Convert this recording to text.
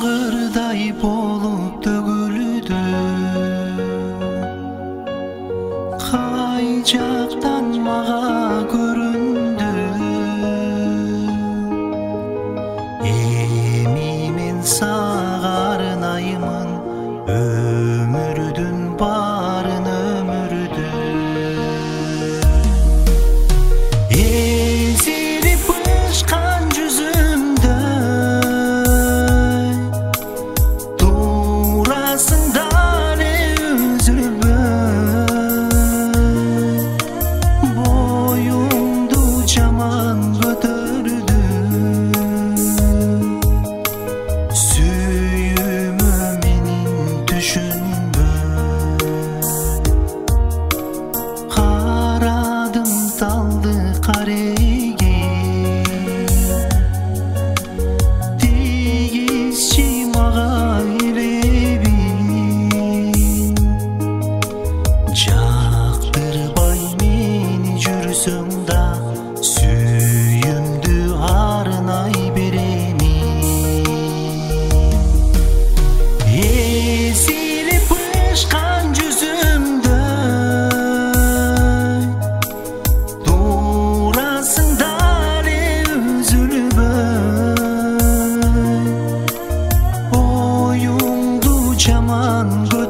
жамгырдай болуп төгүлдү, кай жактан мага көрүндү. Эми мен сага арнаймын өмүрдүн баарын, өмүрдү эзилип ышкан жүзүмдө турасыңда эле үзүлбөй, боюңду жаман көтөрдү, сүйүүмө менин түшүнбөй. Карадым талды кареге, тийишчи мага илебин, жактырбай мени жүрсөң да сүйүүмдү арнай беремин. Эзилип ышкан жүзүмдө турасыңда эле үзүлбөй, боюңду жаман